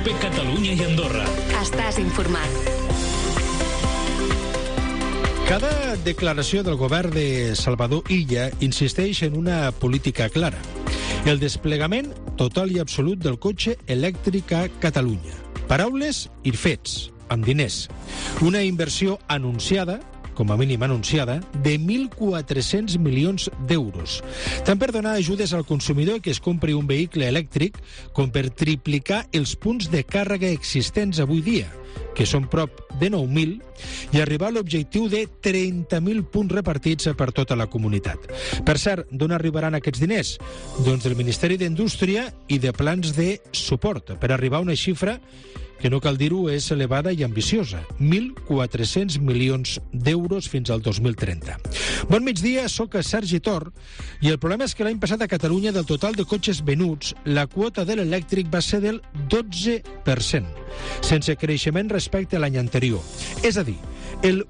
COPE Catalunya i Andorra. Estàs informat. Cada declaració del govern de Salvador Illa insisteix en una política clara. El desplegament total i absolut del cotxe elèctric a Catalunya. Paraules i fets, amb diners. Una inversió anunciada, com a mínim anunciada, de 1.400 milions d'euros. Tant per donar ajudes al consumidor que es compri un vehicle elèctric com per triplicar els punts de càrrega existents avui dia, que són prop de 9.000, i arribar a l'objectiu de 30.000 punts repartits per tota la comunitat. Per cert, d'on arribaran aquests diners? Doncs del Ministeri d'Indústria i de plans de suport, per arribar a una xifra que no cal dir-ho, és elevada i ambiciosa. 1.400 milions d'euros fins al 2030. Bon migdia, soc Sergi Tor, i el problema és que l'any passat a Catalunya, del total de cotxes venuts, la quota de l'elèctric va ser del 12%, sense creixement respecte a l'any anterior. És a dir, el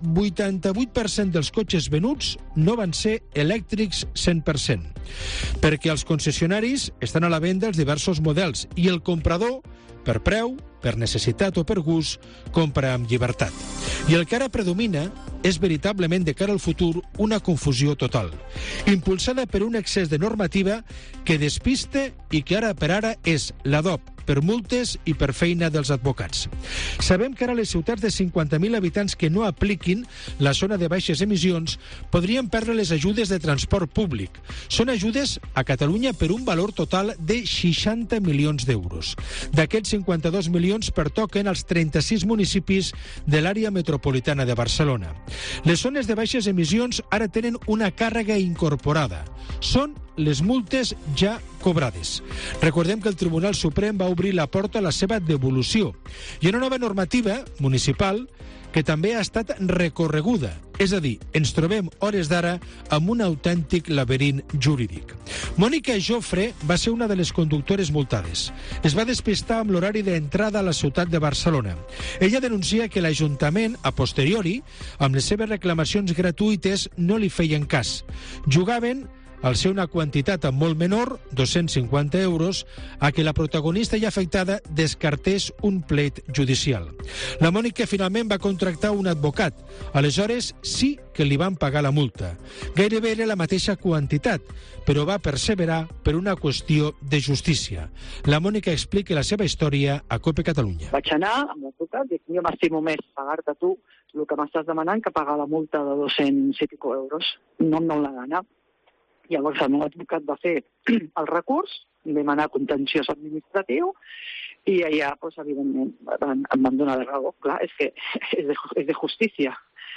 88% dels cotxes venuts no van ser elèctrics 100%, perquè els concessionaris estan a la venda els diversos models i el comprador, per preu, per necessitat o per gust, compra amb llibertat. I el que ara predomina és veritablement, de cara al futur, una confusió total, impulsada per un excés de normativa que despiste i que ara per ara és l'adob per multes i per feina dels advocats. Sabem que ara les ciutats de 50.000 habitants que no apliquin la zona de baixes emissions podrien perdre les ajudes de transport públic. Són ajudes a Catalunya per un valor total de 60 milions d'euros. D'aquests 52 milions pertoquen als 36 municipis de l'àrea metropolitana de Barcelona. Les zones de baixes emissions ara tenen una càrrega incorporada. Són les multes ja cobrades. Recordem que el Tribunal Suprem va obrir la porta a la seva devolució i una nova normativa municipal que també ha estat recorreguda. És a dir, ens trobem hores d'ara amb un autèntic laberint jurídic. Mònica Jofre va ser una de les conductores multades. Es va despistar amb l'horari d'entrada a la ciutat de Barcelona. Ella denuncia que l'Ajuntament, a posteriori, amb les seves reclamacions gratuïtes, no li feien cas. Jugaven al ser una quantitat molt menor, 250 euros, a que la protagonista i afectada descartés un plet judicial. La Mònica finalment va contractar un advocat. Aleshores sí que li van pagar la multa. Gairebé era la mateixa quantitat, però va perseverar per una qüestió de justícia. La Mònica explica la seva història a COPE Catalunya. Vaig anar amb l'advocat, dic, jo m'estimo més pagar-te tu el que m'estàs demanant que pagar la multa de 200 i pico euros. No em dóna la gana. Llavors el meu advocat va fer el recurs, vam anar a contenciós administratiu i allà, doncs, evidentment, em van donar la raó. Clar, és que és de justícia.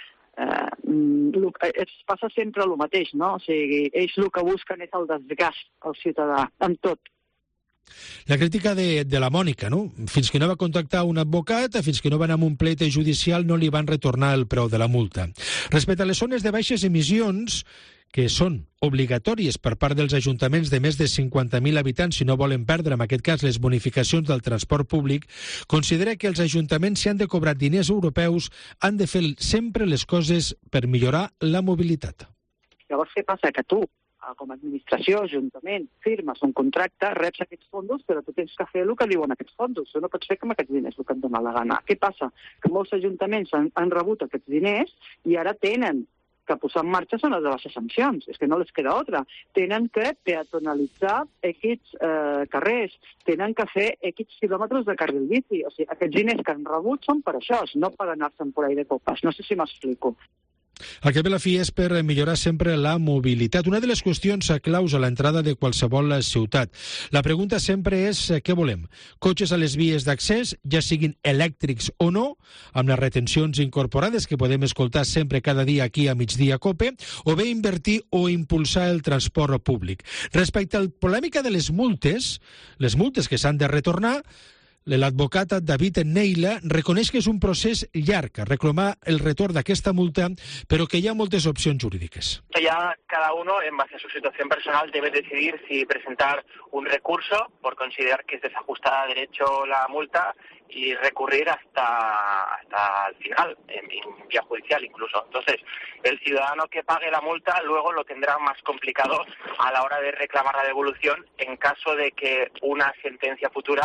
Es passa sempre el mateix, no? O sigui, ells el que busquen és el desgast al ciutadà, en tot. La crítica de la Mònica, no? Fins que no va contactar un advocat, fins que no van amb un plet judicial, no li van retornar el preu de la multa. Respecte a les zones de baixes emissions, que són obligatòries per part dels ajuntaments de més de 50.000 habitants si no volen perdre, en aquest cas, les bonificacions del transport públic, considera que els ajuntaments, si han de cobrar diners europeus, han de fer sempre les coses per millorar la mobilitat. Llavors, què passa? Que tu, com a administració, ajuntament, firmes un contracte, reps aquests fons, però tu tens que fer el que diuen aquests fons. Tu no pots fer com aquests diners el que et dona la gana. Què passa? Que molts ajuntaments han rebut aquests diners i ara tenen que posar en marxa són les de baixes sancions. És que no les queda altra. Tenen que peatonalitzar aquests carrers, tenen que fer aquests quilòmetres de carril bici. O sigui, aquests diners que han rebut són per això, no per anar-se'n por ahí de copes. No sé si m'explico. El que ve a la fi és per millorar sempre la mobilitat. Una de les qüestions claus a l'entrada de qualsevol ciutat. La pregunta sempre és què volem? Cotxes a les vies d'accés, ja siguin elèctrics o no, amb les retencions incorporades que podem escoltar sempre cada dia aquí a Migdia COPE, o bé invertir o impulsar el transport públic. Respecte a la polèmica de les multes que s'han de retornar, l'advocat David Neila reconeix que és un procés llarg a reclamar el retorn d'aquesta multa, però que hi ha moltes opcions jurídiques. Ya cada uno, en base a su situación personal, debe decidir si presentar un recurso por considerar que es desajustada a derecho la multa y recurrir hasta el final, en vía judicial incluso. Entonces, el ciudadano que pague la multa luego lo tendrá más complicado a la hora de reclamar la devolución en caso de que una sentencia futura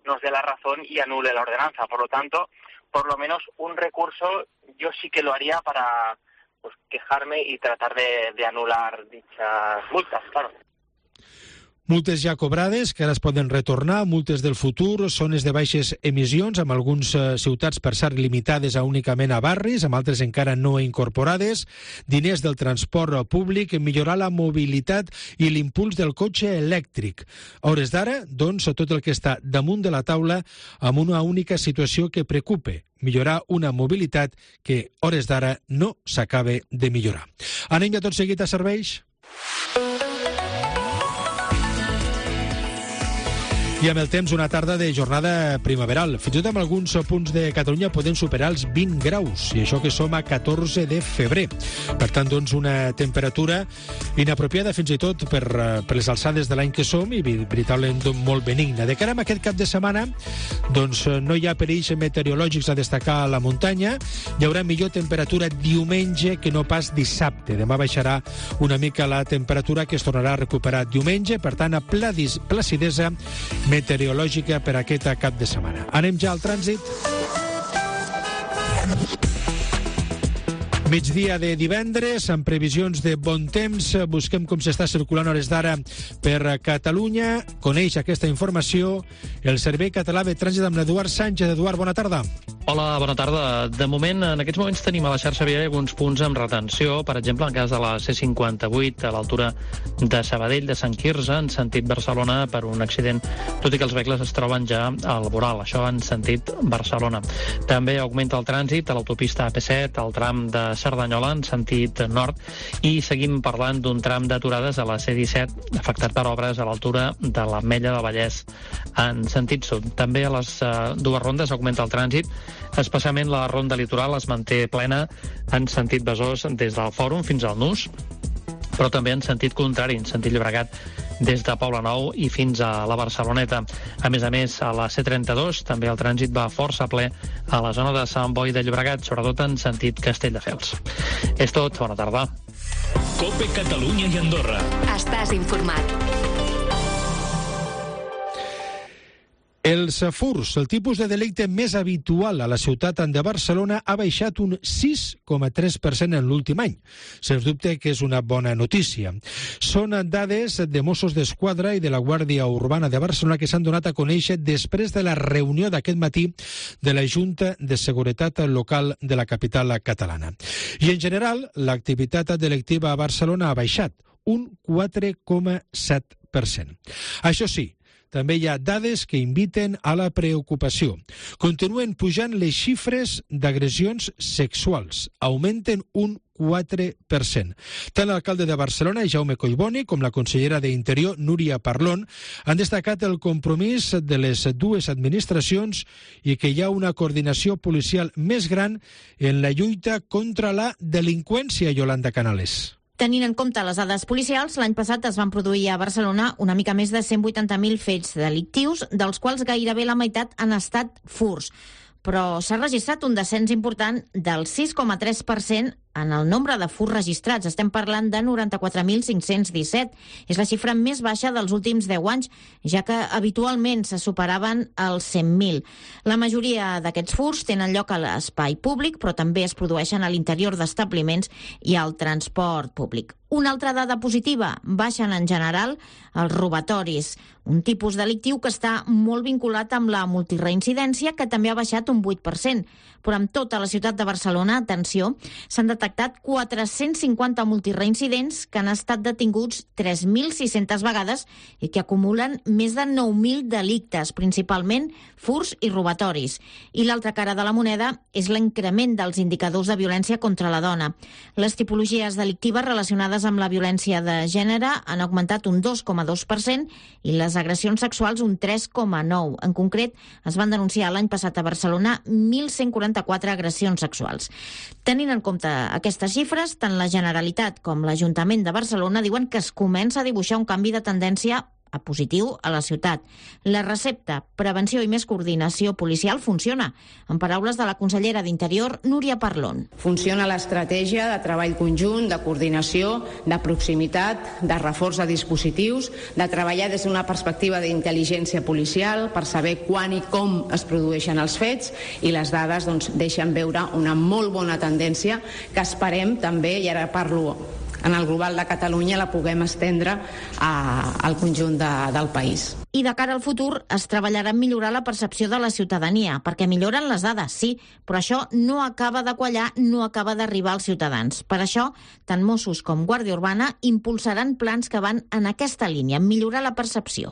nos dé la razón y anule la ordenanza. Por lo tanto, por lo menos un recurso yo sí que lo haría para quejarme y tratar de anular dichas multas, claro. Multes ja cobrades, que ara es poden retornar, multes del futur, zones de baixes emissions, amb algunes ciutats per cert limitades a únicament a barris, amb altres encara no incorporades, diners del transport públic, millorar la mobilitat i l'impuls del cotxe elèctric. A hores d'ara, doncs, tot el que està damunt de la taula amb una única situació que preocupa, millorar una mobilitat que, a hores d'ara, no s'acaba de millorar. Anem ja tot seguit a serveis? I amb el temps, una tarda de jornada primaveral. Fins i tot en alguns punts de Catalunya podem superar els 20 graus, i això que som a 14 de febrer. Per tant, doncs, una temperatura inapropiada fins i tot per les alçades de l'any que som i veritablement molt benigna. De cara a aquest cap de setmana, doncs no hi ha perills meteorològics a destacar a la muntanya. Hi haurà millor temperatura diumenge que no pas dissabte. Demà baixarà una mica la temperatura, que es tornarà a recuperar diumenge. Per tant, a placidesa meteorològica per aquest cap de setmana. Anem ja al trànsit. Migdia de divendres, amb previsions de bon temps. Busquem com s'està circulant a hores d'ara per Catalunya. Coneix aquesta informació el Servei Català de Trànsit amb l'Eduard Sánchez. Eduard, bona tarda. Hola, bona tarda. De moment, en aquests moments tenim a la xarxa viària alguns punts amb retenció. Per exemple, en cas de la C58, a l'altura de Sabadell, de Sant Quirze, en sentit Barcelona, per un accident, tot i que els vehicles es troben ja al voral. Això en sentit Barcelona. També augmenta el trànsit a l'autopista AP7, al tram de Cerdanyola, en sentit nord, i seguim parlant d'un tram d'aturades a la C17, afectat per obres a l'altura de l'Ametlla del Vallès, en sentit sud. També a les dues rondes augmenta el trànsit, especialment la ronda litoral es manté plena en sentit Besòs des del Fòrum fins al Nus, però també en sentit contrari, en sentit Llobregat, des de Poblenou i fins a la Barceloneta. A més, a la C32 també el trànsit va força ple a la zona de Sant Boi de Llobregat, sobretot en sentit Castelldefels. És tot, bona tarda. COPE Catalunya i Andorra. Estàs informat. Els furts, el tipus de delicte més habitual a la ciutat de Barcelona, ha baixat un 6,3% en l'últim any. Sens dubte que és una bona notícia. Són dades de Mossos d'Esquadra i de la Guàrdia Urbana de Barcelona que s'han donat a conèixer després de la reunió d'aquest matí de la Junta de Seguretat Local de la capital catalana. I en general, l'activitat delictiva a Barcelona ha baixat un 4,7%. Això sí, també hi ha dades que inviten a la preocupació. Continuen pujant les xifres d'agressions sexuals. Augmenten un 4%. Tant l'alcalde de Barcelona, Jaume Collboni, com la consellera d'Interior, Núria Parlon, han destacat el compromís de les dues administracions i que hi ha una coordinació policial més gran en la lluita contra la delinqüència, Yolanda Canales. Tenint en compte les dades policials, l'any passat es van produir a Barcelona una mica més de 180.000 fets delictius, dels quals gairebé la meitat han estat furts. Però s'ha registrat un descens important del 6,3% en el nombre de furts registrats. Estem parlant de 94.517. És la xifra més baixa dels últims 10 anys, ja que habitualment se superaven els 100.000. La majoria d'aquests furts tenen lloc a l'espai públic, però també es produeixen a l'interior d'establiments i al transport públic. Una altra dada positiva, baixen en general els robatoris, un tipus delictiu que està molt vinculat amb la multireincidència, que també ha baixat un 8%. Però amb tota la ciutat de Barcelona, atenció, s'han detectat 450 multireincidents que han estat detinguts 3.600 vegades i que acumulen més de 9.000 delictes, principalment furts i robatoris. I l'altra cara de la moneda és l'increment dels indicadors de violència contra la dona. Les tipologies delictives relacionades amb la violència de gènere han augmentat un 2,2% i les agressions sexuals un 3,9%. En concret, es van denunciar l'any passat a Barcelona 1.144 agressions sexuals. Tenint en compte aquestes xifres, tant la Generalitat com l'Ajuntament de Barcelona diuen que es comença a dibuixar un canvi de tendència a positiu a la ciutat. La recepta, prevenció i més coordinació policial funciona. En paraules de la consellera d'Interior, Núria Parlon. Funciona l'estratègia de treball conjunt, de coordinació, de proximitat, de reforç de dispositius, de treballar des d'una perspectiva d'intel·ligència policial per saber quan i com es produeixen els fets, i les dades deixen veure una molt bona tendència que esperem també, i ara parlo en el global de Catalunya, la puguem estendre al conjunt del país. I de cara al futur es treballarà en millorar la percepció de la ciutadania, perquè milloren les dades, sí, però això no acaba de quallar, no acaba d'arribar als ciutadans. Per això, tant Mossos com Guàrdia Urbana impulsaran plans que van en aquesta línia, en millorar la percepció.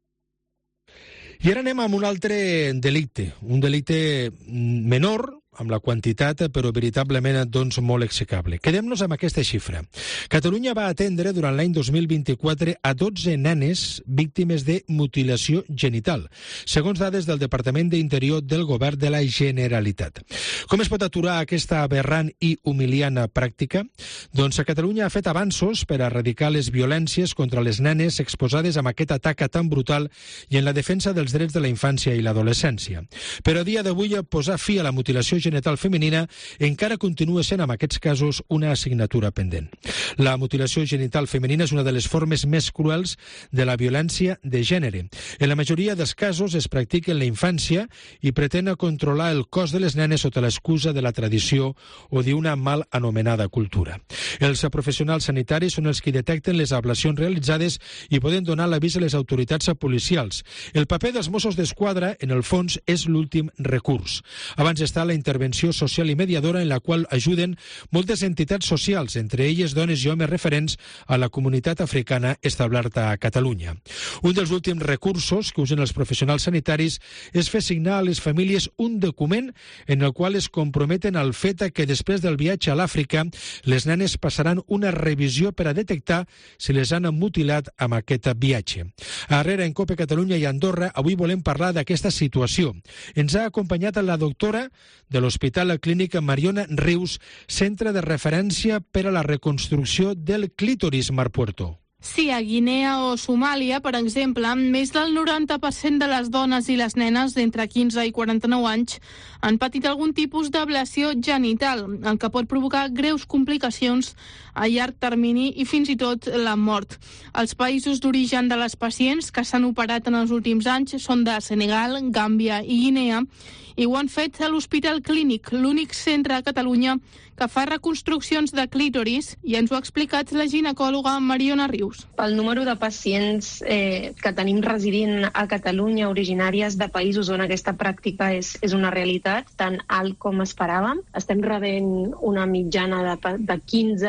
I ara anem amb un altre delicte, un delicte menor, amb la quantitat, però veritablement molt execrable. Quedem-nos amb aquesta xifra. Catalunya va atendre durant l'any 2024 a 12 nenes víctimes de mutilació genital, segons dades del Departament d'Interior del Govern de la Generalitat. Com es pot aturar aquesta aberrant i humiliant pràctica? Doncs a Catalunya ha fet avanços per a erradicar les violències contra les nenes exposades amb aquest atac tan brutal i en la defensa dels drets de la infància i l'adolescència. Però a dia d'avui posar fi a la mutilació genital femenina encara continua sent en aquests casos una assignatura pendent. La mutilació genital femenina és una de les formes més cruels de la violència de gènere. En la majoria dels casos es practica en la infància i pretén controlar el cos de les nenes sota l'excusa de la tradició o d'una mal anomenada cultura. Els professionals sanitaris són els que detecten les ablacions realitzades i poden donar l'avís a les autoritats policials. El paper dels Mossos d'Esquadra, en el fons, és l'últim recurs. Abans està la intervenció social i mediadora en la qual ajuden moltes entitats socials, entre elles dones i homes referents a la comunitat africana establerta a Catalunya. Un dels últims recursos que usen els professionals sanitaris és fer signar a les famílies un document en el qual es comprometen al fet que després del viatge a l'Àfrica les nenes passaran una revisió per a detectar si les han mutilat amb aquest viatge. A Arrera, en COPE Catalunya i Andorra, avui volem parlar d'aquesta situació. Ens ha acompanyat la doctora de l'Hospital Clínic Mariona Rius, centre de referència per a la reconstrucció del clítoris, Mar Puerto. Sí, a Guinea o Somàlia, per exemple, més del 90% de les dones i les nenes d'entre 15 i 49 anys han patit algun tipus d'ablació genital, el que pot provocar greus complicacions a llarg termini i fins i tot la mort. Els països d'origen de les pacients que s'han operat en els últims anys són de Senegal, Gàmbia i Guinea, i ho han fet a l'Hospital Clínic, l'únic centre a Catalunya que fa reconstruccions de clítoris, i ens ho ha explicat la ginecòloga Mariona Rius. El número de pacients que tenim residint a Catalunya, originàries de països on aquesta pràctica és una realitat, tan alt com esperàvem. Estem rebent una mitjana de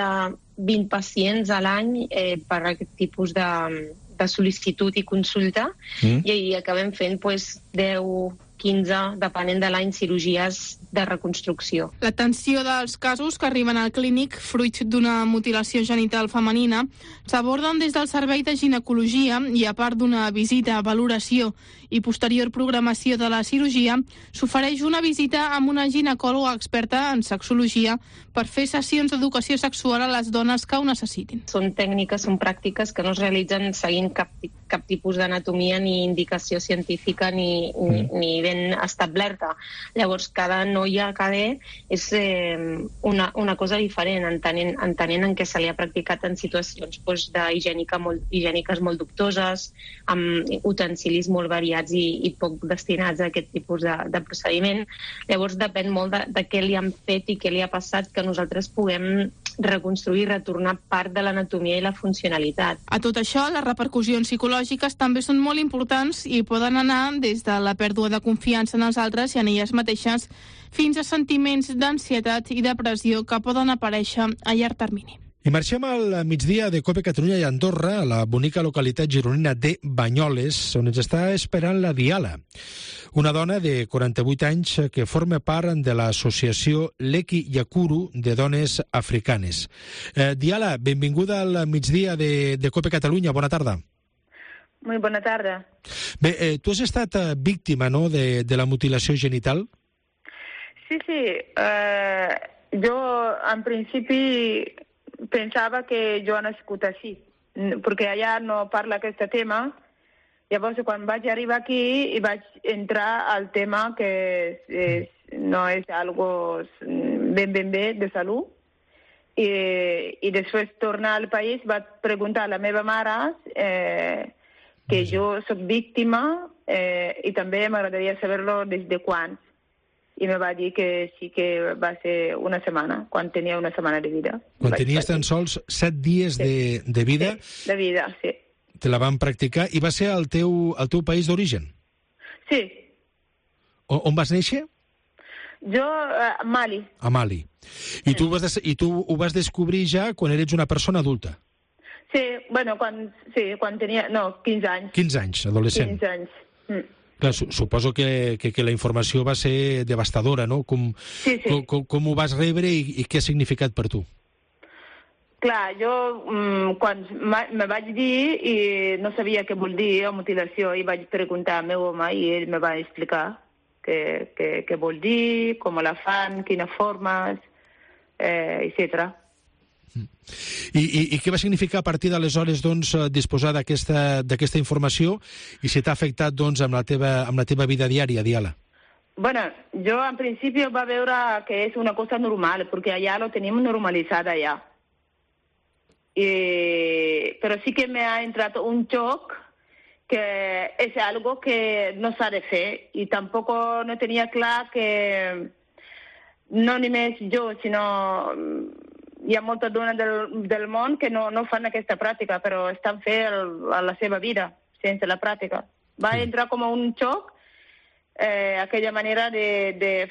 15-20 pacients a l'any per aquest tipus de sol·licitud i consulta, i acabem fent 10, 15, depenent de l'any, cirurgies de reconstrucció. L'atenció dels casos que arriben al clínic fruit d'una mutilació genital femenina s'aborden des del servei de ginecologia i, a part d'una visita, valoració i posterior programació de la cirurgia, s'ofereix una visita amb una ginecòloga experta en sexologia per fer sessions d'educació sexual a les dones que ho necessitin. Són tècniques, són pràctiques que no es realitzen seguint cap tipus d'anatomia ni indicació científica ni ben establerta. Llavors, cada noia, cada és una cosa diferent, entenent en què se li ha practicat en situacions higièniques molt dubtoses, amb utensilis molt variats i poc destinats a aquest tipus de procediment. Llavors, depèn molt de què li han fet i què li ha passat que nosaltres puguem reconstruir i retornar part de l'anatomia i la funcionalitat. A tot això, les repercussions psicològiques també són molt importants i poden anar des de la pèrdua de confiança en els altres i en elles mateixes fins a sentiments d'ansietat i depressió que poden aparèixer a llarg termini. I marxem al migdia de COPE Catalunya i Andorra, a la bonica localitat gironina de Banyoles, on ens està esperant la Diala, una dona de 48 anys que forma part de l'associació Leki Yakuru de dones africanes. Diala, benvinguda al migdia de COPE Catalunya, bona tarda. Muy bona tarda. Bé, tu has estat víctima, no?, de la mutilació genital? Sí. Jo, en principi, pensava que jo he nascut així, perquè allà no parla aquest tema Llavors, quan vaig arribar aquí, i vaig entrar al tema que no és algo ben bé de salut. I després tornar al país vaig preguntar a la meva mare que jo soc víctima i també m'agradaria saber-lo des de quan. I me va dir que sí que va ser una setmana, quan tenia una setmana de vida. Quan tenies tan sols 7 dies de vida? Sí, de vida, sí. Te la van practicar i va ser al teu país d'origen? Sí. On vas néixer? Jo, a Mali. A Mali. I tu ho vas descobrir ja quan eres una persona adulta? Sí, bueno, quan tenia... No, 15 anys. 15 anys, adolescent. 15 anys. Clar, suposo que la informació va ser devastadora, no? Com ho vas rebre i què ha significat per tu? Clar, jo quan me vaig dir i no sabia què vol dir mutilació i vaig preguntar al meu home i ell me va explicar què vol dir, com la fan, quines formes, etc. I què va significar a partir d'aleshores disposar d'aquesta informació i si t'ha afectat amb la teva vida diària, Diala? Bueno, jo en principi va veure que és una cosa normal, perquè allà lo tenim normalitzat allà. Però sí que me ha entrat un xoc que és algo que no s'ha de fer i tampoc no tenia clar que no només jo, sinó hi ha moltes dones del món que no fan aquesta pràctica, però estan fent la seva vida sense la pràctica. Va entrar com un xoc aquella manera de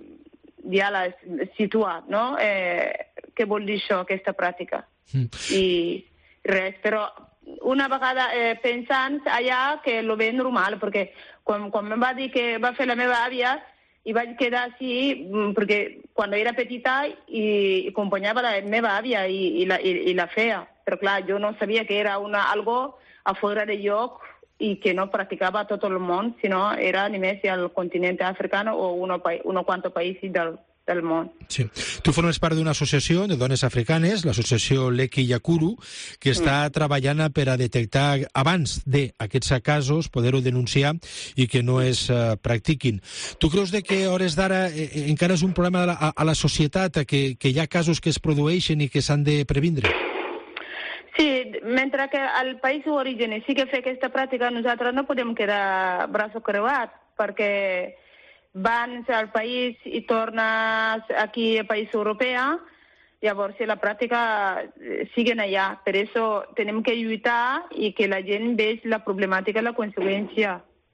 situar, no? Què vol dir això, aquesta pràctica? I res, però una vegada pensant allà que lo veig normal, perquè quan em va dir que va fer la meva àvia i vaig quedar així, perquè quan era petita i acompanyava la meva àvia i la feia, però clar, jo no sabia que era algo a fora de lloc i que no practicava tot el món, sinó era només al continent africà o unos quants països del món. Sí. Tu formes part d'una associació de dones africanes, l'associació Leki Yakuru, que està treballant per a detectar abans d'aquests casos, poder-ho denunciar i que no es practiquin. Tu creus que a hores d'ara encara és un problema a la societat, que hi ha casos que es produeixen i que s'han de previndre? Sí, mentre que al país d'origen sí que fer aquesta pràctica, nosaltres no podem quedar braços creuats, perquè van al país i tornes aquí al país europeu, llavors la pràctica siguen allà. Per això tenim que lluitar i que la gent vegi la problemàtica i la conseqüència.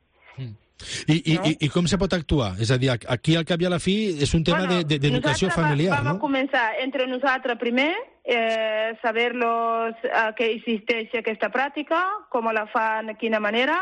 I com se pot actuar? És a dir, aquí al cap i a la fi és un tema d'educació familiar, no? Vam començar entre nosaltres primer, saber-los que existeix aquesta pràctica, com la fan, de quina manera,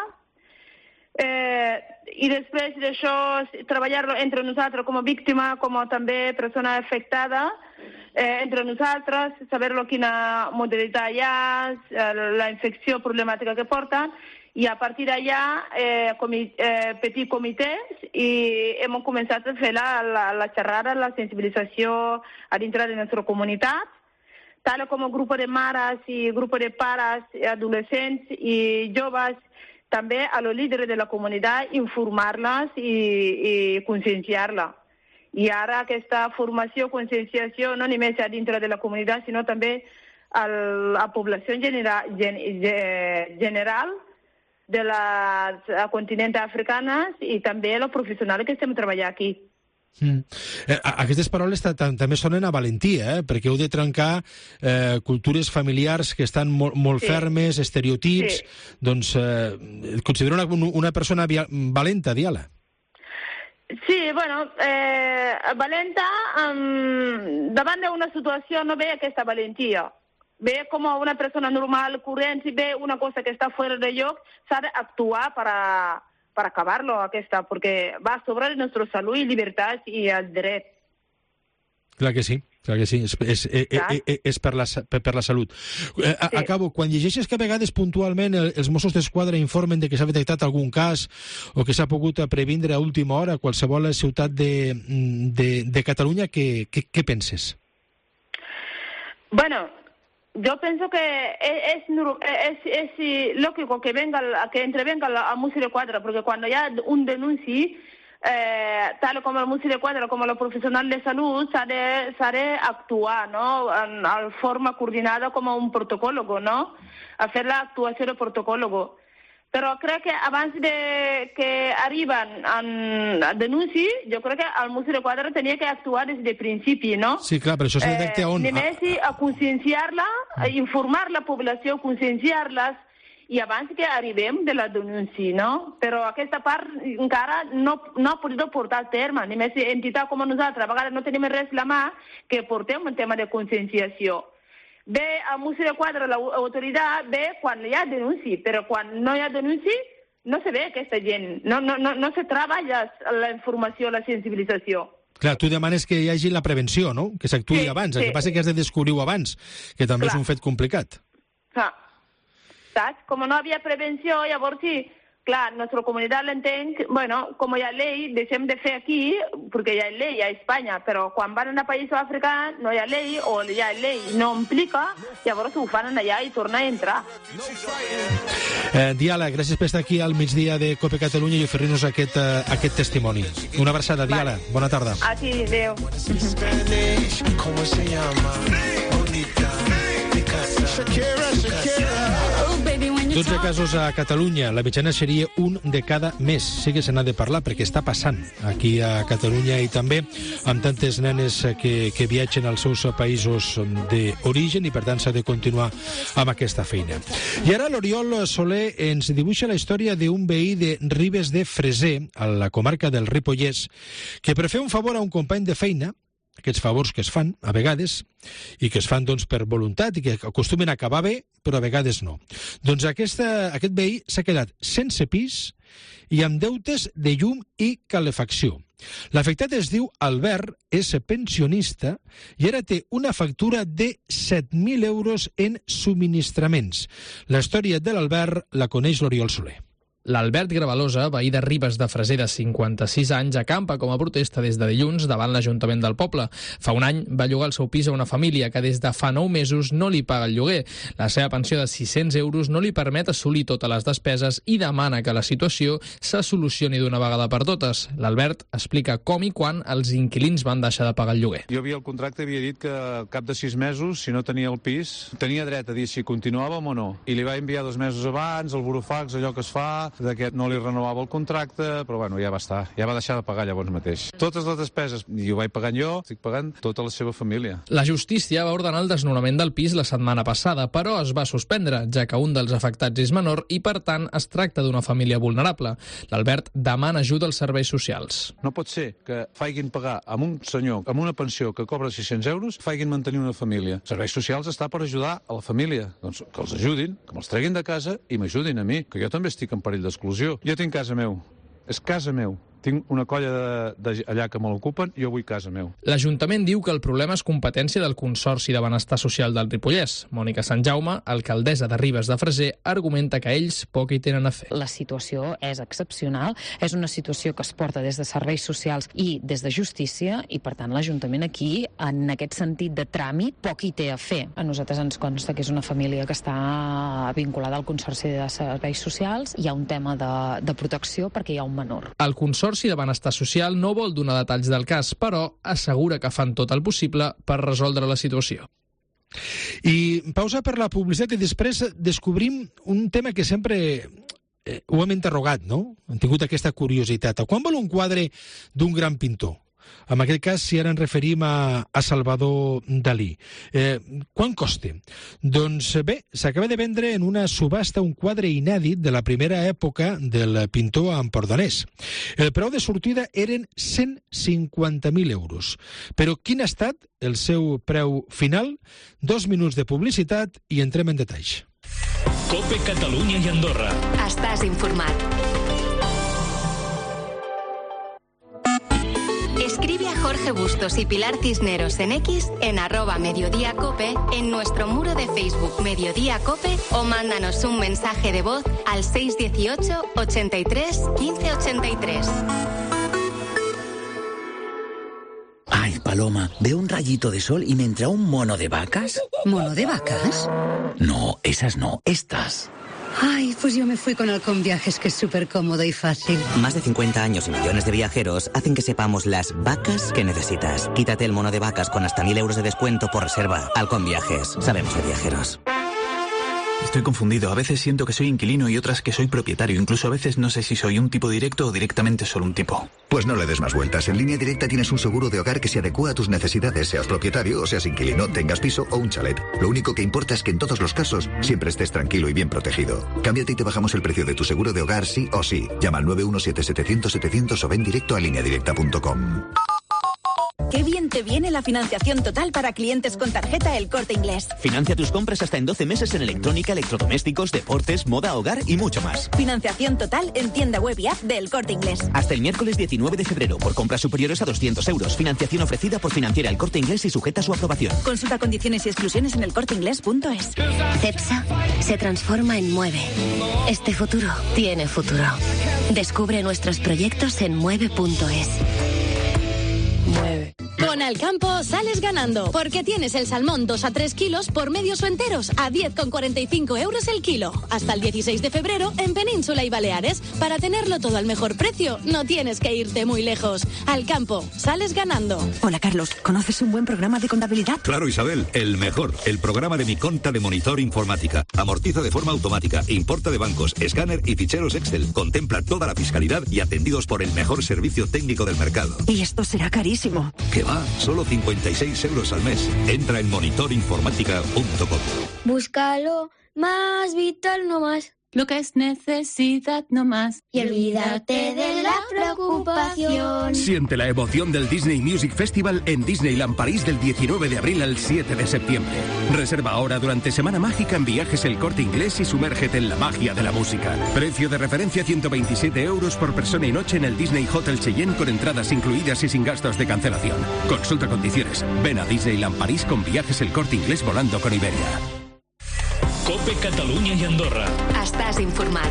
i després d'això treballar-lo entre nosaltres com a víctima, com a també persona afectada, entre nosaltres, saber-lo quina modalitat hi ha, la infecció problemàtica que porten, i a partir d'allà petits comitès i hem començat a fer la xerrada, la sensibilització a dintre de la nostra comunitat, tal com a grup de mares i grup de pares, adolescents i joves, també a los líders de la comunitat, informar-les i conscienciar-la. I ara aquesta formació, conscienciació, no només a dintre de la comunitat, sinó també a la població general de les continents africanes i també els professionals que estem treballant aquí. Aquestes paraules també sonen a valentia, perquè heu de trencar cultures familiars que estan molt fermes, estereotips. Doncs et considero una persona valenta, Diala? Sí, bueno, valenta, davant d'una situació no ve aquesta valentia. Ve com una persona normal, corrent, si ve una cosa que està fora de lloc, s'ha d'actuar per acabar-lo, perquè va sobre la nostra salut i llibertat i el dret. Clar que sí. És per la salut. Acabo, quan llegeixes que a vegades puntualment els Mossos d'Esquadra informen de que s'ha detectat algun cas o que s'ha pogut previndre a última hora a qualsevol ciutat de Catalunya, què penses? Bueno, Yo pienso que es lógico que entrevenga el Mossos d'Esquadra, porque cuando ya un denunci, tal como el Mossos d'Esquadra, como los profesionales de salud, sabe actuar, ¿no? En forma coordinada como un protocolo, ¿no? Hacer la actuación de protocolo. Pero creo que antes de que arriben a denunci, jo crec que el Mossos d'Esquadra tenia que actuar des de principi, no? Sí, clar, però això es detecta on? Només a conscienciar-la, a informar la població, conscienciar-les, i abans que arribem de la denúncia, no? Però aquesta part encara no ha pogut portar a terme. Només entitats com nosaltres, a vegades no tenim res a la mà que portem un tema de conscienciació. Ve a Mossos d'Esquadra, l'autoritat ve quan hi ha denúncia, però quan no hi ha denúncia no se ve aquesta gent, no se treballa la informació, la sensibilització. Clar, tu demanes que hi hagi la prevenció, no? Que s'actuï abans, el que passa és que has de descobrir-ho abans, que també és un fet complicat. Clar, saps? Com no havia prevenció, llavors sí, clar, nostra comunitat l'entenc, bueno, com hi ha llei, deixem de fer aquí, perquè hi ha llei a Espanya, però quan van a països africans no hi ha llei, o hi ha llei no implica, llavors ho fan allà i torna a entrar. Diala, gràcies per estar aquí al migdia de COPE Catalunya i oferir-nos aquest testimoni. Una abraçada, Diala. Bona tarda. A ti, adéu. Shakira. 12 casos a Catalunya, la mitjana seria un de cada mes. Sí que se n'ha de parlar perquè està passant aquí a Catalunya i també amb tantes nenes que viatgen als seus països d'origen i per tant s'ha de continuar amb aquesta feina. I ara l'Oriol Soler ens dibuixa la història d'un veí de Ribes de Freser, a la comarca del Ripollès, que per fer un favor a un company de feina, aquests favors que es fan, a vegades, i que es fan doncs, per voluntat i que acostumen a acabar bé, però a vegades no. Doncs aquest veí s'ha quedat sense pis i amb deutes de llum i calefacció. L'afectat es diu Albert, és pensionista i ara té una factura de 7.000 euros en subministraments. La història de l'Albert la coneix l'Oriol Soler. L'Albert Gravalosa, veí de Ribes de Freser de 56 anys, acampa com a protesta des de dilluns davant l'Ajuntament del poble. Fa un any va llogar el seu pis a una família que des de fa 9 mesos no li paga el lloguer. La seva pensió de 600 euros no li permet assolir totes les despeses i demana que la situació se solucioni d'una vegada per totes. L'Albert explica com i quan els inquilins van deixar de pagar el lloguer. Jo el contracte havia dit que al cap de 6 mesos, si no tenia el pis, tenia dret a dir si continuàvem o no. I li va enviar 2 mesos abans, el burofax, allò que es fa, que no li renovava el contracte, però bueno, ja va estar. Ja va deixar de pagar llavors mateix. Totes les despeses, i ho vaig pagant jo, estic pagant tota la seva família. La justícia va ordenar el desnonament del pis la setmana passada, però es va suspendre, ja que un dels afectats és menor i, per tant, es tracta d'una família vulnerable. L'Albert demana ajuda als serveis socials. No pot ser que faiguin pagar a un senyor amb una pensió que cobra 600 euros, faiguin mantenir una família. Els serveis socials està per ajudar a la família. Doncs que els ajudin, que me'ls treguin de casa i m'ajudin a mi, que jo també estic en perill d'exclusió. Jo tinc casa meu. És casa meu. Tinc una colla allà que me l'ocupen, jo vull casa meu. L'Ajuntament diu que el problema és competència del Consorci de Benestar Social del Ripollès. Mònica Sant Jaume, alcaldessa de Ribes de Freser, argumenta que ells poc hi tenen a fer. La situació és excepcional, és una situació que es porta des de serveis socials i des de justícia, i per tant l'Ajuntament aquí, en aquest sentit de tràmit, poc hi té a fer. A nosaltres ens consta que és una família que està vinculada al Consorci de Serveis Socials. Hi ha un tema de protecció perquè hi ha un menor. El Consorci de Benestar Social no vol donar detalls del cas, però assegura que fan tot el possible per resoldre la situació. I pausa per la publicitat i després descobrim un tema que sempre ho hem interrogat, no? Hem tingut aquesta curiositat. A quan val un quadre d'un gran pintor? En aquest cas, si ara ens referim a Salvador Dalí. Quan costa? Doncs bé, s'acaba de vendre en una subhasta un quadre inèdit de la primera època del pintor empordanès. El preu de sortida eren 150.000 euros. Però quin ha estat el seu preu final? 2 minuts de publicitat i entrem en detalls. COPE Catalunya i Andorra. Estàs informat. Escribe a Jorge Bustos y Pilar Cisneros en X, en @mediodíacope, en nuestro muro de Facebook Mediodía Cope o mándanos un mensaje de voz al 618 83 15 83. Ay, Paloma, veo un rayito de sol y me entra un mono de vacas. ¿Mono de vacas? No, esas no, estas. Ay, pues yo me fui con Halcón Viajes, que es súper cómodo y fácil. Más de 50 años y millones de viajeros hacen que sepamos las vacas que necesitas. Quítate el mono de vacas con hasta 1.000 euros de descuento por reserva. Halcón Viajes. Sabemos de viajeros. Estoy confundido. A veces siento que soy inquilino y otras que soy propietario. Incluso a veces no sé si soy un tipo directo o directamente solo un tipo. Pues no le des más vueltas. En Línea Directa tienes un seguro de hogar que se adecúa a tus necesidades, seas propietario o seas inquilino, tengas piso o un chalet. Lo único que importa es que en todos los casos siempre estés tranquilo y bien protegido. Cámbiate y te bajamos el precio de tu seguro de hogar sí o sí. Llama al 917-700-700 o ven directo a lineadirecta.com. Qué bien te viene la financiación total para clientes con tarjeta El Corte Inglés. Financia tus compras hasta en 12 meses en electrónica, electrodomésticos, deportes, moda, hogar y mucho más. Financiación total en tienda web y app de El Corte Inglés. Hasta el miércoles 19 de febrero por compras superiores a 200 euros. Financiación ofrecida por Financiera El Corte Inglés y sujeta a su aprobación. Consulta condiciones y exclusiones en elcorteingles.es. CEPSA se transforma en Mueve. Este futuro tiene futuro. Descubre nuestros proyectos en mueve.es. Mueve. Con Alcampo sales ganando, porque tienes el salmón 2 a 3 kilos por medios o enteros a 10,45 euros el kilo. Hasta el 16 de febrero en Península y Baleares. Para tenerlo todo al mejor precio, no tienes que irte muy lejos. Alcampo, sales ganando. Hola Carlos, ¿conoces un buen programa de contabilidad? Claro Isabel, el mejor, el programa de Mi Conta de Monitor Informática. Amortiza de forma automática, importa de bancos, escáner y ficheros Excel. Contempla toda la fiscalidad y atendidos por el mejor servicio técnico del mercado. Y esto será carísimo. ¿Qué va? Solo 56 euros al mes. Entra en monitorinformática.com. Búscalo, más vital no más. Lo que es necesidad no más. Y olvídate de la preocupación. Siente la emoción del Disney Music Festival en Disneyland París del 19 de abril al 7 de septiembre. Reserva ahora durante Semana Mágica en Viajes El Corte Inglés y sumérgete en la magia de la música. Precio de referencia 127 euros por persona y noche en el Disney Hotel Cheyenne con entradas incluidas y sin gastos de cancelación. Consulta condiciones. Ven a Disneyland París con Viajes El Corte Inglés volando con Iberia. COPE Catalunya i Andorra. Estàs informat.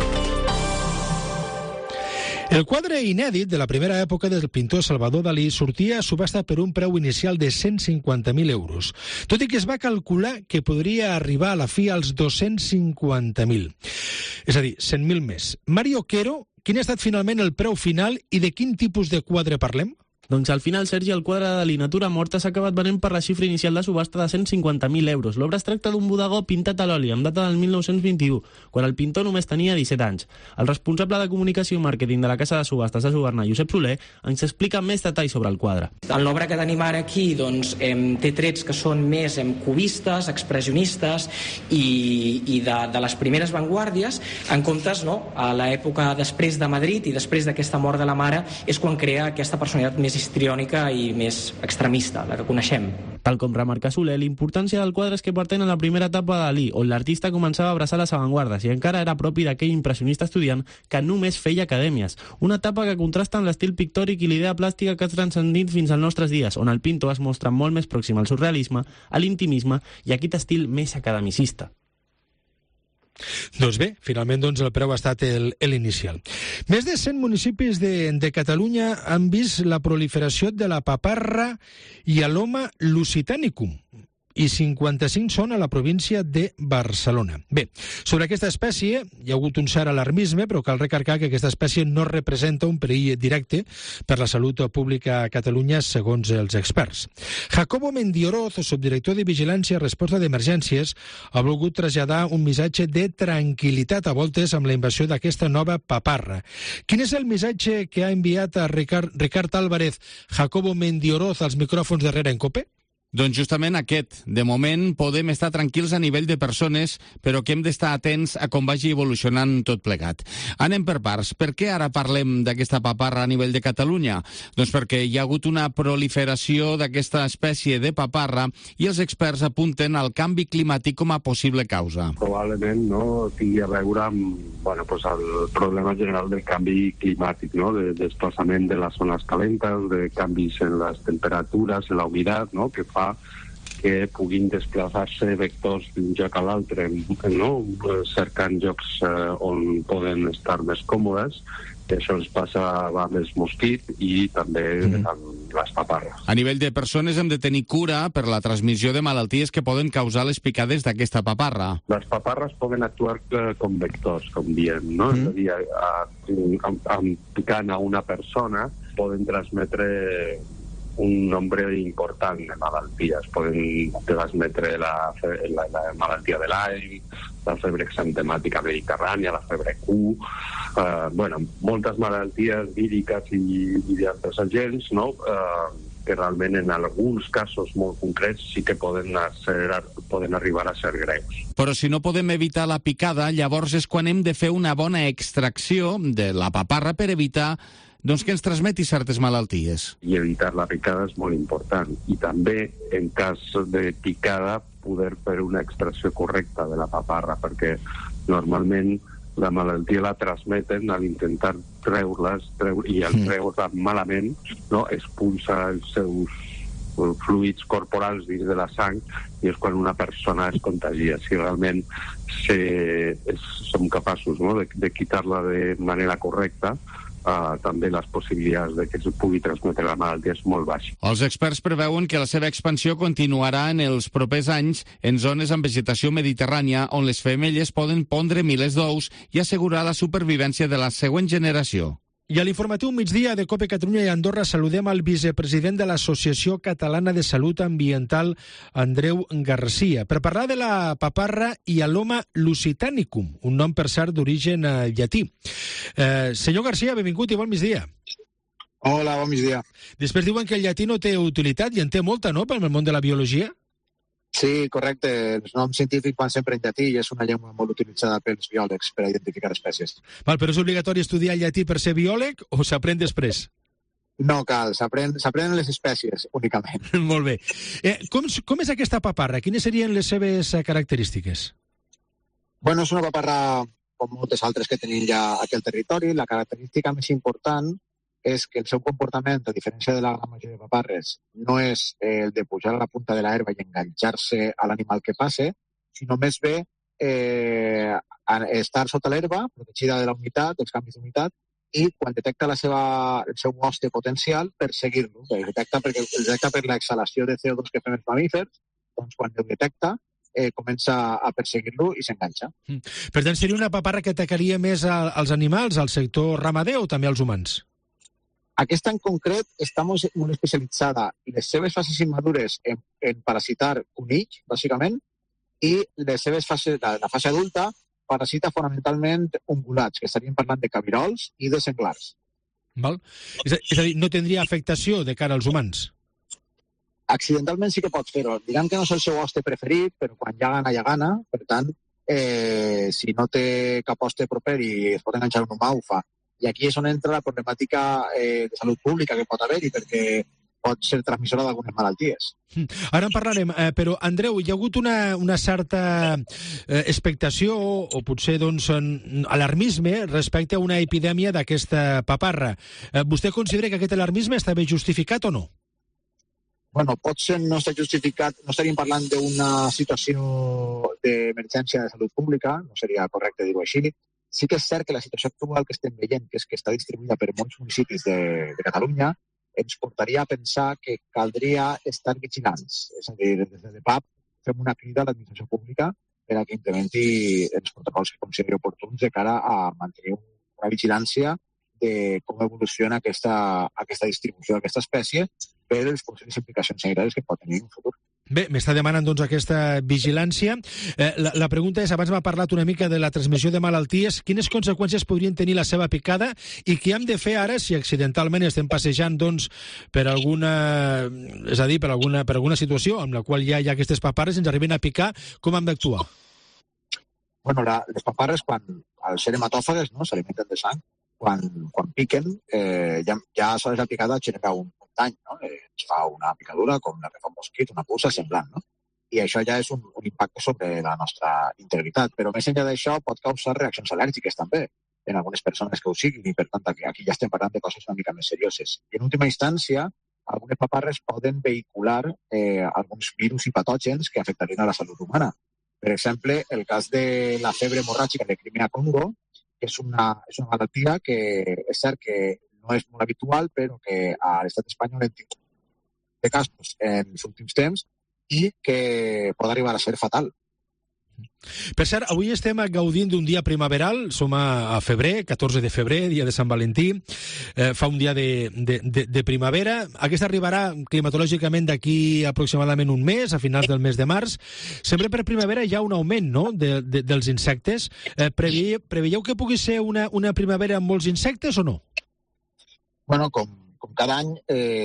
El quadre inèdit de la primera època del pintor Salvador Dalí sortia a subhasta per un preu inicial de 150.000 euros, tot i que es va calcular que podria arribar a la fi als 250.000. És a dir, 100.000 més. Mario Quero, quin ha estat finalment el preu final i de quin tipus de quadre parlem? Doncs al final, Sergi, el quadre de Dalí Natura Morta s'ha acabat venent per la xifra inicial de subhasta de 150.000 euros. L'obra es tracta d'un bodegó pintat a l'oli, amb data del 1921, quan el pintor només tenia 17 anys. El responsable de comunicació i màrqueting de la casa de subhastes de Sugarna, Josep Soler, ens explica més detalls sobre el quadre. L'obra que tenim ara aquí té trets que són més cubistes, expressionistes i de les primeres vanguardies, en comptes, a l'època després de Madrid i després d'aquesta mort de la mare, és quan crea aquesta personalitat més histriònica i més extremista, la que coneixem. Tal com remarca Soler, l'importància del quadre és que pertany a la primera etapa de Dalí, on l'artista començava a abraçar les avantguardes i encara era propi d'aquell impressionista estudiant que només feia acadèmies. Una etapa que contrasta amb l'estil pictòric i l'idea plàstica que ha transcendit fins als nostres dies, on el pintor es mostra molt més pròxim al surrealisme, a l'intimisme i a aquest estil més academicista. Doncs bé, finalment el preu ha estat l'inicial. Més de 100 municipis de Catalunya han vist la proliferació de la paparra i Aloma lusitanicum, i 55 són a la província de Barcelona. Bé, sobre aquesta espècie hi ha hagut un cert alarmisme, però cal recargar que aquesta espècie no representa un perill directe per la salut pública a Catalunya, segons els experts. Jacobo Mendioroz, subdirector de Vigilància i Resposta d'Emergències, ha volgut traslladar un missatge de tranquil·litat a voltes amb la invasió d'aquesta nova paparra. Quin és el missatge que ha enviat a Ricard Álvarez Jacobo Mendioroz als micròfons de Herrera en COPE? Doncs justament aquest. De moment podem estar tranquils a nivell de persones, però que hem d'estar atents a com vagi evolucionant tot plegat. Anem per parts. Per què ara parlem d'aquesta paparra a nivell de Catalunya? Doncs perquè hi ha hagut una proliferació d'aquesta espècie de paparra i els experts apunten al canvi climàtic com a possible causa. Probablement tingui a veure amb el problema general del canvi climàtic, de desplaçament de les zones calentes, de canvis en les temperatures, en la humitat, que fa que puguin desplaçar-se vectors d'un lloc a l'altre, no? Cercant llocs on poden estar més còmodes. Això ens passa amb els mosquits i també amb les paparres. A nivell de persones hem de tenir cura per la transmissió de malalties que poden causar les picades d'aquesta paparra. Les paparres poden actuar com vectors, com diem, no? És a dir, picant a una persona poden transmetre un nombre important de malalties. Poden transmetre la malaltia de Lyme, la febre exantemàtica mediterrània, la febre Q, moltes malalties víriques i d'altres agents, no? Que realment en alguns casos molt concrets sí que poden arribar a ser greus. Però si no podem evitar la picada, llavors és quan hem de fer una bona extracció de la paparra per evitar que ens transmeti certes malalties. I evitar la picada és molt important. I també, en cas de picada, poder fer una extracció correcta de la paparra, perquè normalment la malaltia la transmeten a l'intentar treure-les, i al treure malament, no, expulsa els seus fluids corporals dins de la sang, i és quan una persona es contagia. Si realment som capaços, no, de quitar-la de manera correcta, també les possibilitats de que es pugui transmetre la malaltia és molt baixa. Els experts preveuen que la seva expansió continuarà en els propers anys en zones amb vegetació mediterrània on les femelles poden pondre milers d'ous i assegurar la supervivència de la següent generació. I a l'informatiu migdia de COPE Catalunya i Andorra saludem al vicepresident de l'Associació Catalana de Salut Ambiental, Andreu Garcia, per parlar de la paparra i Haloma lusitanicum, un nom per cert d'origen llatí. Senyor Garcia, benvingut i bon migdia. Hola, bon migdia. Després diuen que el llatí no té utilitat i en té molta, no?, pel món de la biologia? Sí, correcte. Els noms científics van sempre en llatí i és una llengua molt utilitzada pels biòlegs per a identificar espècies. Val, però és obligatori estudiar llatí per ser biòleg o s'aprèn després? No cal, s'aprenen les espècies únicament. Molt bé. Com és aquesta paparra? Quines serien les seves característiques? Bueno, és una paparra com moltes altres que tenim ja aquí al territori. La característica més important és que el seu comportament, a diferència de la gran majoria de paparres, no és el de pujar a la punta de l'herba i enganxar-se a l'animal que passe, sinó més bé estar sota l'herba, protegida de la humitat, dels canvis d'humitat, i quan detecta el seu hoste potencial, perseguir-lo. El detecta per l'exhalació de CO2 que fem els mamífers, doncs quan el detecta, comença a perseguir-lo i s'enganxa. Per tant, seria una paparra que atacaria més als animals, al sector ramader o també als humans? Aquesta en concret està molt especialitzada. Les seves fases immadures en parasitar conills, bàsicament, i la fase adulta parasita fonamentalment ungulats, que estaríem parlant de cabirols i de senglars. Val. És a dir, no tindria afectació de cara als humans? Accidentalment sí que pot fer-ho. Diguem que no és el seu hoste preferit, però quan hi ha gana, hi ha gana. Per tant, si no té cap hoste proper i es pot enganxar un humà, ho fa. I aquí és on entra la problemàtica de salut pública que pot haver-hi, perquè pot ser transmissora d'algunes malalties. Ara en parlarem, però, Andreu, hi ha hagut una certa expectació o potser alarmisme respecte a una epidèmia d'aquesta paparra. Vostè considera que aquest alarmisme està ben justificat o no? Bueno, potser no està justificat, no estaríem parlant d'una situació d'emergència de salut pública, no seria correcte dir-ho així. Sí que és cert que la situació actual que estem veient, que és que està distribuïda per molts municipis de Catalunya, ens portaria a pensar que caldria estar vigilants. És a dir, des de PAP fem una crida a l'administració pública per a que implementi els protocols que consideri oportuns de cara a mantenir una vigilància de com evoluciona aquesta distribució d'aquesta espècie per les possibles implicacions sanitàries que pot tenir en un futur. Bé, m'està demanant aquesta vigilància. La pregunta és, abans m'ha parlat una mica de la transmissió de malalties, quines conseqüències podrien tenir la seva picada i què hem de fer ara si accidentalment estem passejant per alguna, és a dir, per alguna situació amb la qual ja hi ha aquestes paparres i ens arriben a picar, com hem d'actuar? Bueno, les paparres, al ser hematòfagues, no, s'alimenten de sang, quan piquen, ja sols la picada genera un dany, no? Es fa una picadura com la que fa un mosquit, una puça semblant, no? I això ja és un impacte sobre la nostra integritat. Però més enllà d'això pot causar reaccions al·lèrgiques també en algunes persones que ho siguin i per tant aquí ja estem parlant de coses una mica més serioses. I en última instància algunes paparres poden vehicular alguns virus i patògens que afectarien a la salut humana. Per exemple, el cas de la febre hemorràgica de Crimea-Congo, que és una malaltia que és cert que no és molt habitual, però que a l'estat espanyol hem tingut de casos en els últims temps i que pot arribar a ser fatal. Per cert, avui estem gaudint d'un dia primaveral, som a febrer, 14 de febrer, dia de Sant Valentí, fa un dia de primavera. Aquesta arribarà climatològicament d'aquí aproximadament un mes, a finals del mes de març. Sempre per primavera hi ha un augment, no?, dels insectes. Preveieu que pugui ser una primavera amb molts insectes o no? Bueno, com cada any,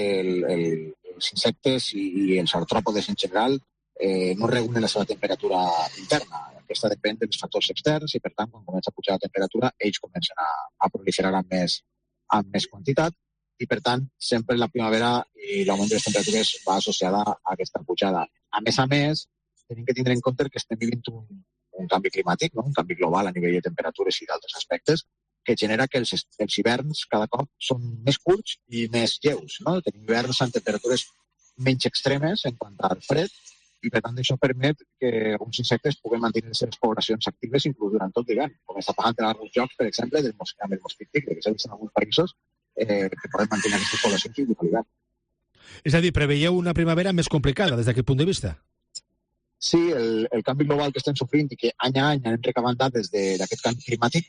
els insectes i els artròpodes en general no regulen la seva temperatura interna. Aquesta depèn dels factors externs i, per tant, quan comença a pujar la temperatura, ells comencen a proliferar amb més quantitat i, per tant, sempre la primavera i l'augment de les temperatures va associada a aquesta pujada. A més, tenim que tindre en compte que estem vivint un canvi climàtic, no? Un canvi global a nivell de temperatures i d'altres aspectes, que genera que els hiverns cada cop són més curts i més lleus, no? Tenim hiverns amb temperatures menys extremes en quant al fred, i per tant això permet que alguns insectes puguen mantenir les seves poblacions actives inclús durant tot l'hivern, com està passant en alguns llocs, per exemple, amb el mosquit tigre, que s'ha vist en alguns països que poden mantenir aquestes poblacions inclús a l'hivern. És a dir, preveieu una primavera més complicada des d'aquest punt de vista? Sí, el canvi global que estem sofrint i que any a any anem recabant dades d'aquest canvi climàtic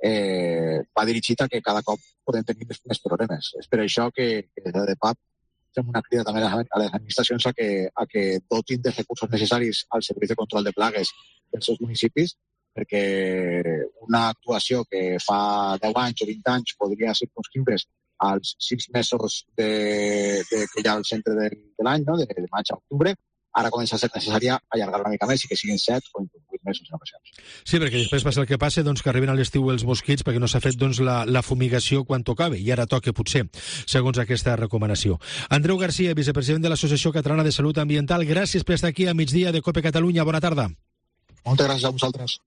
va dirigit a que cada cop podem tenir més problemes. És per això que des de PAP fem una crida també a les administracions a que dotin de recursos necessaris al Servei de Control de Plagues dels seus municipis, perquè una actuació que fa 10 anys o 20 anys podria circumscriure's als 6 mesos que hi ha al centre de l'any, no? de maig a octubre, ara comença a ser necessària allargar-la una mica més i que siguin 7 o 8 mesos en ocasions. Sí, perquè després passa el que passa, doncs, que arriben a l'estiu els mosquits perquè no s'ha fet doncs, la fumigació quan tocava, i ara toca potser, segons aquesta recomanació. Andreu Garcia, vicepresident de l'Associació Catalana de Salut Ambiental, gràcies per estar aquí a migdia de COPE Catalunya. Bona tarda. Moltes gràcies a vosaltres.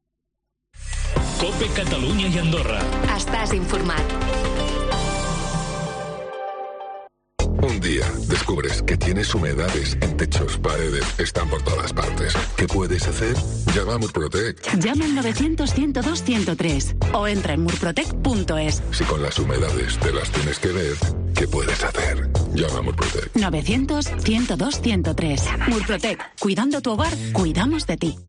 COPE Catalunya i Andorra. Estàs informat. Un día descubres que tienes humedades en techos, paredes, están por todas partes. ¿Qué puedes hacer? Llama a Murprotec. Llama al 900-102-103 o entra en murprotec.es. Si con las humedades te las tienes que ver, ¿qué puedes hacer? Llama a Murprotec. 900-102-103. Murprotec. Cuidando tu hogar, cuidamos de ti.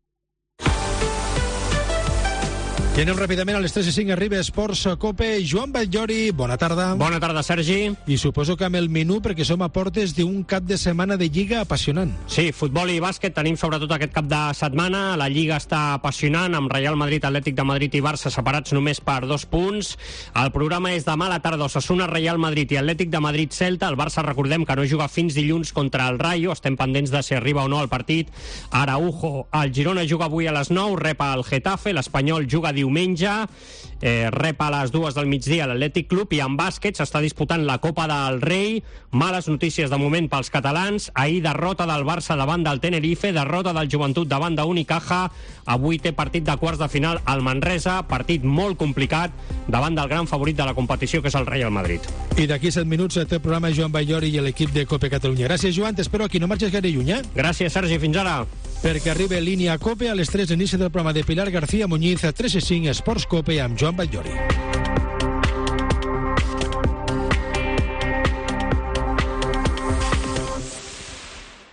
I anem ràpidament a les 3:05, arriba Esports COPE. Joan Batllori, bona tarda. Bona tarda, Sergi. I suposo que amb el menú, perquè som a portes d'un cap de setmana de Lliga apassionant. Sí, futbol i bàsquet tenim sobretot aquest cap de setmana. La Lliga està apassionant, amb Real Madrid, Atlètic de Madrid i Barça separats només per 2 punts. El programa és demà a la tarda, Osasuna, Real Madrid i Atlètic de Madrid, Celta. El Barça, recordem que no juga fins dilluns contra el Rayo. Estem pendents de si arriba o no al partit. Araujo, el Girona juga avui a les 9, rep el Getafe. L'Espanyol juga diumenge, rep a les 2 del migdia l'Atlètic Club. I en bàsquet s'està disputant la Copa del Rei. Males notícies de moment pels catalans. Ahir derrota del Barça davant del Tenerife, derrota del Joventut davant d'Unicaja. Avui té partit de quarts de final al Manresa, partit molt complicat davant del gran favorit de la competició, que és el Real Madrid. I d'aquí 7 minuts té el programa Joan Batllori i l'equip de COPE Catalunya. Gràcies, Joan, t'espero aquí, no marxes gaire lluny, eh? Gràcies, Sergi, fins ara. Perquè arriba línia COPE a les 3, inici del programa de Pilar García Muñiz, a 3:05, Esports COPE amb Joan Batllori.